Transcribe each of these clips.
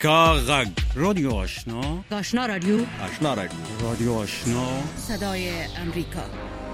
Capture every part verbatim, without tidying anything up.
کاغذ رادیو آشنا آشنا رادیو آشنا رادیو رادیو آشنا صدای امریکا.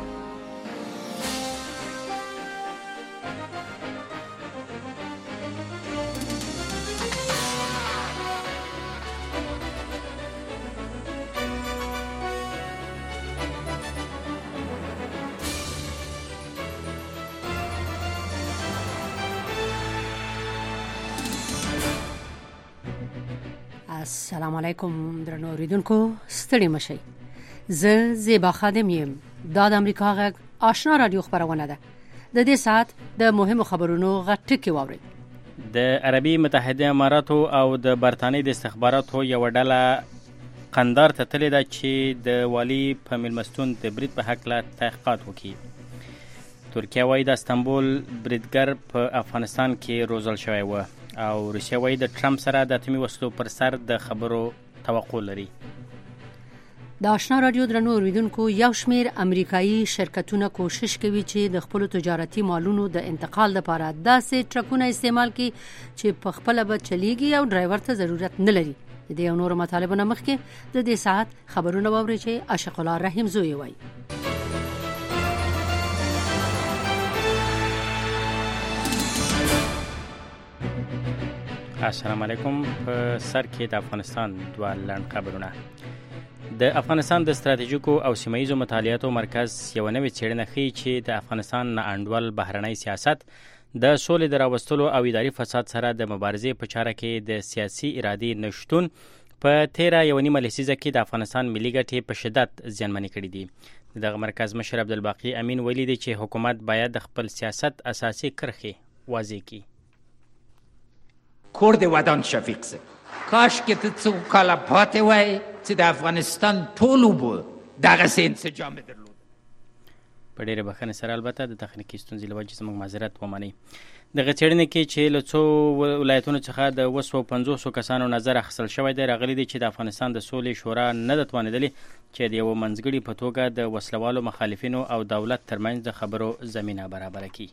السلام علیکم درنو اوریدونکو، ستړي مشئ. زه زیبا خادم یم. دا د امریکا غږ آشنا رادیو خبرونه ده. د دې ساعت د مهمو خبرونو غټکي واورئ. د عربي متحده اماراتو او د برتانیې د استخباراتو یو ډله قندار ته تللې ده چې د والي په میلمستون د برید په هکله تحقیقات وکړي. ترکیه وایي د استانبول بریدګر په افغانستان کې روزل شوی و او روسیه وایي د ټرمپ سره د اتمي وسلو پر سر د خبرو توقع لري. د آشنا رادیو درنو اوریدونکو، یو شمیر امریکایي شرکتونه کوشش کوي چې د خپل تجارتي مالونو د انتقال لپاره داسې ټرکونه استعمال کړي چې په خپل به چلیږي او ډرایور ته ضرورت نه لري. د دې نورو مطالبونو مخکې د دې ساعت خبرونه واورئ چې عاشق الله رحیم زوی وایي. السلام علیکم. په سر کې د افغانستان دوه لنډ خبرونه. د افغانستان د ستراتیژیکو او سیمه ییزو مطالعاتو مرکز یو نوې څېړنه ښیي چې د افغانستان نا انډول بهرنی سیاست د سولې د راوستلو او اداري فساد سره د مبارزې په چاره کې د سیاسي ارادې نشتون په تیره یوه نیمه لسیزه کې د افغانستان ملي ګټې په شدت زیانمنې کړي دي. دغه مرکز مشر عبدالباقي امین ویلي دی چې حکومت باید د خپل سیاست اساسي کرښې واضح کړي. کرد ودان شفیق سه کاش که ته څو کاله پاتې وای چې د افغانستان ټول اوبه دغسې انسجام درلود. په ډېره بښنې سره البته د تخنیکي ستونزې له وجې زموږ معذرت ومنئ. دغه څېړنې کې چې له څو ولایتونو څخه د اوه سوه پنځوسو کسانو نظر اخیستل شوی دی، راغلی دی چې د افغانستان د سولې شورا نه ده توانېدلې چې د یوه منځګړي په توګه د وسلوالو مخالفینو او دولت ترمنځ د خبرو زمینه برابره کړي.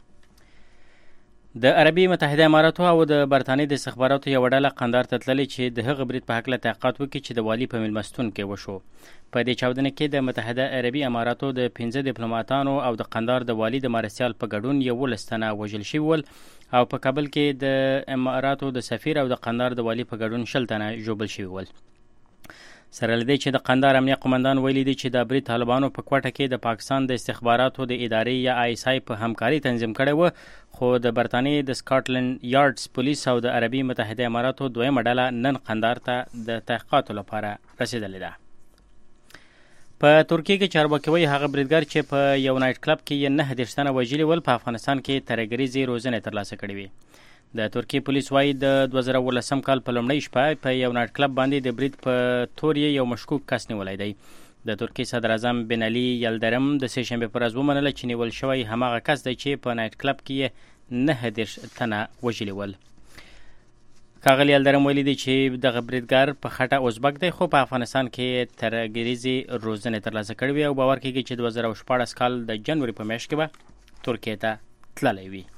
د عربي متحده اماراتو او د برتانیې د استخباراتو یوه ډله قندار ته تللې چې د هغه برید په هکله تحقیقات وکړي چې د والي په میلمستون کې وشو. په دې چاودنه کې د متحده عربي اماراتو د پنځه ډیپلوماتانو او د قندار د والي د مارسیال په ګډون یولس تنه وژل شوي ول او په کابل کې د اماراتو د سفیر او د قندار د والي په ګډون شل تنه ژوبل شوي ول. سره له دې چې د قندار امنیه قمندان ویلي دی چې د برید طالبانو په کوټه کې د پاکستان د استخباراتو د ادارې یا آی اس آی په همکاري تنظیم کړی و، خو د برتانیې د سکاټلند یارډز پولیس او د عربي متحده اماراتو دویمه ډله نن قندار ته د تحقیقاتو لپاره رسېدلې ده. په ترکیه کې چارواکي وایي هغه بریدګر چې په یو نایټ کلب کې یې نهه دېرش تنه وژلي ول په افغانستان کې ترهګریزې روزنې ترلاسه کړې وې. د ترکیې پولیس وایي د دوه زره اوولسم کال په لومړۍ شپه په یو نایټ کلب باندې د برید په تور یې یو مشکوک کس نیولی دی. د ترکیې صدر اعظم بن علي یلدرم د سې شنبې په ورځ ومنله چې نیول شوی هماغه کس دی چې په نایټ کلب کې یې نهه دېرش تنه وژلي ول. ښاغلي یلدرم ویلي دی چې دغه بریدګر په خټه ازبک دی خو په افغانستان کې ترهګریزې روزنې ترلاسه کړې وي او باور کېږي چې دوه زره شپاړس کال د جنوري په میاشت کې به ترکیې ته تللی وي.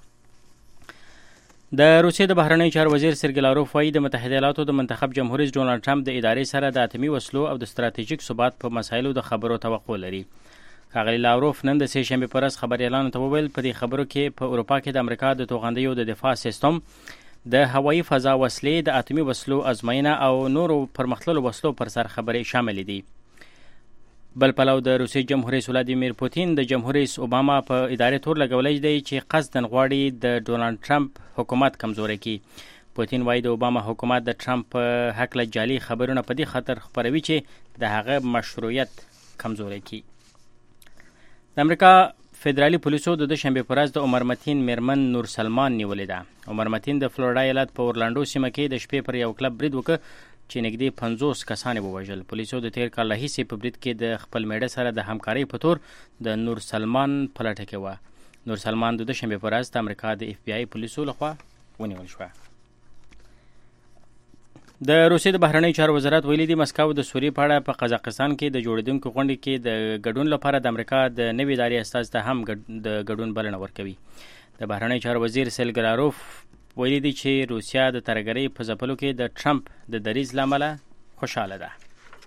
د روسیې د بهرنیو چارو وزیر سرګی لاروف وایي د متحده ایالاتو د منتخب جمهور رئیس ډونالډ ټرمپ د ادارې سره د اتمي وسلو او د ستراتیژیک ثبات په مسایلو د خبرو توقع لري. ښاغلي لاروف نن د سې شنبې په ورځ خبریالانو ته وویل په دې خبرو کې په اروپا کې د امریکا د توغندیو د دفاع سیستم، د هوایي فضا وسلې، د اتمي وسلو ازموینه او نورو پرمختللو وسلو پر سر خبرې شامل دي. بل پلو د روسیې جمهور رئیس ولادیمیر پوتین د جمهور رئیس اوباما په ادارې تور لګولی دی چې قصداً غواړي د ډونالډ ټرمپ حکومت کمزوری کړي. پوتین وایي د اوباما حکومت د ټرمپ په هکله جعلي خبرونه په دې خاطر خپروي چې د هغه مشروعیت کمزوری کړي. د امریکا فدرالي پولیسو د دوشنبې په ورځ د عمر متین میرمن نور سلمان نیولې ده. عمر متین د فلوریډا ایالت په اورلانډو سیمه کې د شپې پر یو کلب برید وکړ چې نږدې پنځوس کسان یې ووژل. پولیسو د تیر کال راهیسې په برید کې د خپل میړه سره د همکارۍ په تور د نور سلمان په لټه کې وه. نور سلمان د دوشنبې په ورځ د امریکا د اف بی آی پولیسو لخوا ونیول شوه. د روسیې د بهرنیو چارو وزارت ویلي دی مسکو د سوریې په اړه په قزاقستان کې د جوړېدونکو غونډې کې د ګډون لپاره د امریکا د نوې ادارې استازي ته هم د ګډون بلنه ورکوي. د بهرنیو چارو وزیر سرګی لاروف ویلي دي چې روسیا د ترهګرۍ په ځپلو کې د ټرمپ د دریځ له امله خوشحاله ده.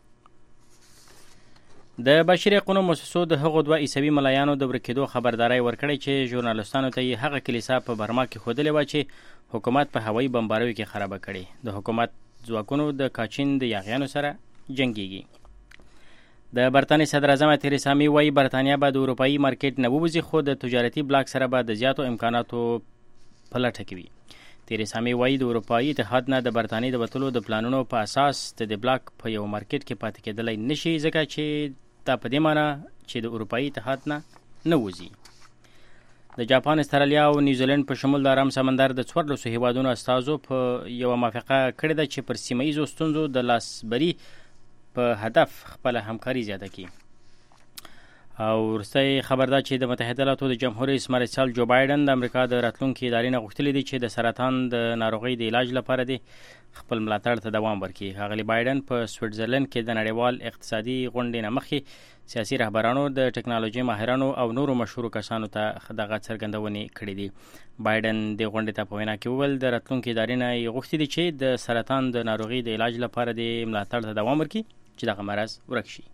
د بشري حقوقو مؤسسو د هغو دوه عیسوي ملایانو د ورکېدو خبرداری ورکړی چې ژورنالستانو ته یې هغه کلیسا په برما کې ښودلې وه چې حکومت په هوایي بمباریو کې خرابه کړې. د حکومت ځواکونو د کاچین د یاغیانو سره جنګیږي. د برطانیې صدر اعظم تریسا مې وایي برطانیه به د اروپایي مارکیټ نه ووځي، خو د تجارتي بلاک سره به د زیاتو امکاناتو په لټه کې وي. تریسا مې وایي د اروپایي اتحاد نه د برطانیې د وتلو د پلانونو په اساس د دې بلاک په یو مارکیټ کې پاتې کېدلی نشي، ځکه چې دا په دې معنی چې د اروپایي اتحاد نه نه وځي. د جاپان، استرالیا او نیوزیلند په شمول د ارام سمندر د څوارلسو هیوادونو استازو په یوه موافقه کړې ده چې پر سیمه ییزو ستونزو د لاسبري په هدف خپله همکاري زیاته کړي. او وروستی خبر ده چې د متحده ایالاتو د جمهور رئیس مرسل جو بایډن د امریکا د راتلونکي ادارې نه غوښتلي دي چې د سرطان د ناروغۍ د علاج لپاره دي خپل ملاتړ ته دوام ورکړي. ښاغلي بایډن په سویټزرلند کې د نړیوال اقتصادي غونډې نه مخکې سیاسي رهبرانو، د ټکنالوژي ماهرانو او نورو مشهورو کسانو ته دغه څرګندونې کړې دي. بایډن د غونډې ته په وینا کې وویل د راتلونکي ادارې نه یې غوښتي دي چې د سرطان د ناروغۍ د علاج لپاره د ملاتړ ته دوام ورکړي چې دغه مرض ورک شي.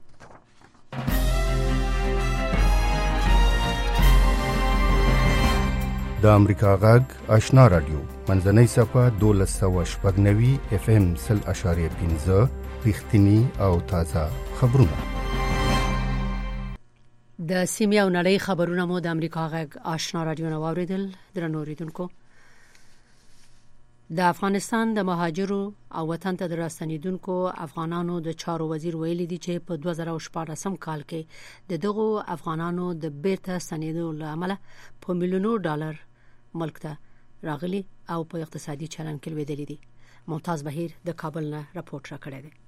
د امریکا غږ آشنا رادیو منځنۍ صفحه دولس سوه شپږ نوي اف ام سل اشاریه پنځه رښتینی او تازه خبرونه. د سیمې او نړۍ خبرونه مو د امریکا غږ آشنا رادیو نه واوریدل. درنو اوریدونکو، د افغانستان د مهاجرو او وطن ته د راستنیدونکو افغانانو د چارو وزیر ویلي دي چې په دوه زره شپاړسم کال کې د دغو افغانانو د بیرته ستنېدو له امله په میلیونو ډالر ملک ته راغلي او په اقتصادي چلن کې لوېدلي دي. ممتاز بهیر د کابل نه راپورټ راکړی دی.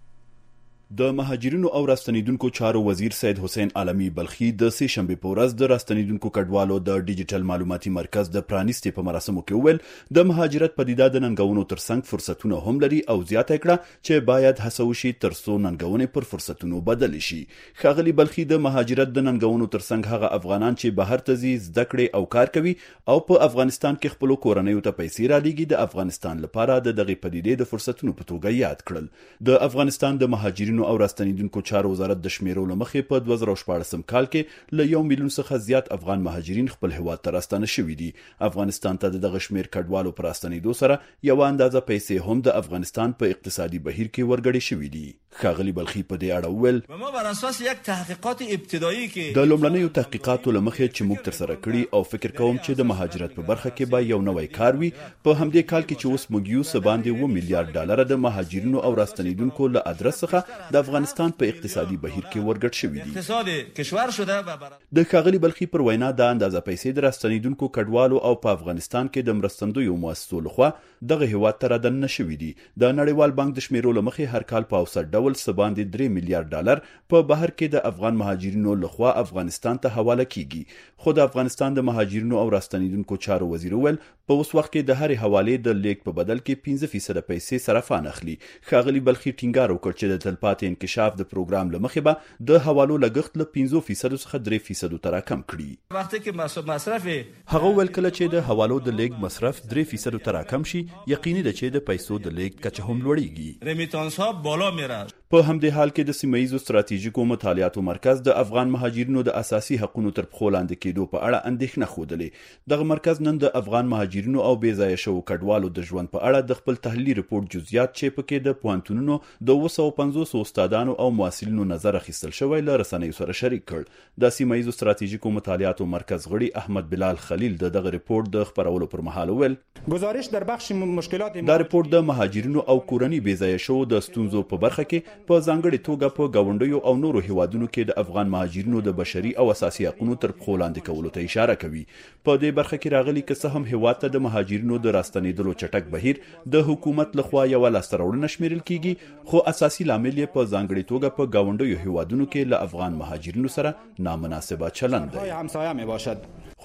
د مهاجرینو او راستنیدونکو چارو وزیر سید حسین عالمی بلخی د سه شنبه په ورځ د راستنیدونکو کډوالو د ډیجیټل معلوماتي مرکز د پرانیستي په مراسمو کې وویل د مهاجرت پدیده د ننګونو ترڅنګ فرصتونه هم لري او زیاته کړه چې باید هڅه وشي ترڅو ننګونې پر فرصتونو بدل شي. ښاغلي بلخی د مهاجرت د ننګونو ترڅنګ هغه افغانان چې بهر ته ځي، زده کړې او کار کوي او په افغانستان کې خپل کورنیو ته پیسې رالیږي د افغانستان لپاره د دغه پدیدې د فرصتونو په توګه یاد کړل. د افغانستان د مهاجرینو او راستنیدونکو چارو وزارت د شمیرو لمخې په دوه زره شپاړسم کال کې له یو میلیون څخه زیات افغان مهاجرین خپل هیواد ته راستانه شوي دي. افغانستان ته دغه شمیر کډوالو پر راستنیدو سره یو اندازه پیسې هم د افغانستان په اقتصادي بهیر کې ورګړې شوي دي. ښاغلي بلخی په دې اړه وویل ما بر اساس یک تحقیقات ابتدایی کې د لومړنیو تحقیقاتو لمخې چې موږ تر سره کړی او فکر کوم چې د مهاجرت په برخه کې به یو نوی کار وي. په همدې کال کې چې اوس موږ یو څه باندې اووه میلیارډ ډالر د مهاجرینو او راستنیدونکو له ادرس څخه د افغانستان په اقتصادي بهیر کې ورګډ شوي دي. اقتصاد کشور شده و د ښاغلي بلخی پر وینا د اندازه پیسې د راستنیدونکو کډوالو او په افغانستان کې د مرستندویو مؤسسو لخوا دغه هیواد ته رادننه شوي دي. د نړیوال بانک د شمیرو لمخې هر کال په اوسط ډول څه باندې درې میلیارډ ډالر په بهر کې د افغان مهاجرینو لخوا افغانستان ته حواله کیږي. خو د افغانستان د مهاجرینو او راستنیدونکو چارو وزیر ویل په اوس وخت کې د هرې حوالې د لیک په بدل کې پنځه فیصد پیسې صرفان اخلي. ښاغلي بلخی ټینګار وکړ چې د تلپاتې انکشاف د پروګرام لمخې به د حوالو لګښت له پنځه فیصد څخه درې فیصد ته راکم کړي. وخت کې مصرف هغه ول کله چې د حوالو د لیک مصرف درې فیصد ته راکم شي، یقیني ده چې د پیسو د لیک کچه هم لوړیږي. ریمیتانس ها بالا میره. په همدې حال کې د سیمه ییزو ستراتیژیکو مطالعاتو مرکز د افغان مهاجرینو د اساسي حقوقو تر پښو لاندې کېدو په اړه اندېښنه ښودلې. دغه مرکز نن د افغان مهاجرینو او بې ځایه شوو کډوالو د ژوند په اړه د خپل تحلیلي رپورټ جزئیات چې پکې د پوهنتونونو د اوه سوه پنځوس استادانو او محصلینو نظر اخیستل شوی له رسنیو سره شریک کړ. د سیمه ییزو ستراتیژیکو مطالعاتو مرکز غړي احمد بلال خلیل د دغه رپورټ د خپرولو پر مهال وویل گزارش در بخش مشکلات دا رپورټ د مهاجرینو او کورنۍ بې ځایه شوو د ستونزو په برخه کې په ځانګړي توګه په گاونډیو او نورو هیوادونو کې د افغان مهاجرینو د بشري او اساسي حقوقو تر پښو لاندې کولو ته اشاره کوي. په دې برخه کې راغلي که څه هم هیواد ته د مهاجرینو د راستنیدلو چټک بهیر د حکومت لخوا یو لاسته راوړنه شمیرل کیږي، خو اساسي لامل یې په ځانګړي توګه په گاونډیو هیوادونو کې له افغان مهاجرینو سره نامناسبه چلند دی. همسایه می باشد.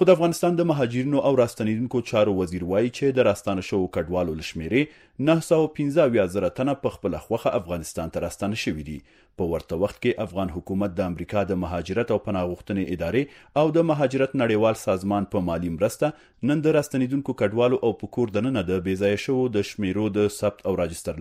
خو د افغانستان د مهاجرینو او راستنیدونکو چارو وزیر وایي چې د راستانه شوو کډوالو له شمېرې نه سوه پنځه اویا زره تنه په خپله خوښه افغانستان ته راستانه شوي دي. په ورته وخت کې افغان حکومت د امریکا د مهاجرت او پناه غوښتنې ادارې او د مهاجرت نړیوال سازمان په مالي مرسته نن د راستنیدونکو کډوالو او په کور دننه د بې ځایه شوو د شمېرو د ثبت او راجستر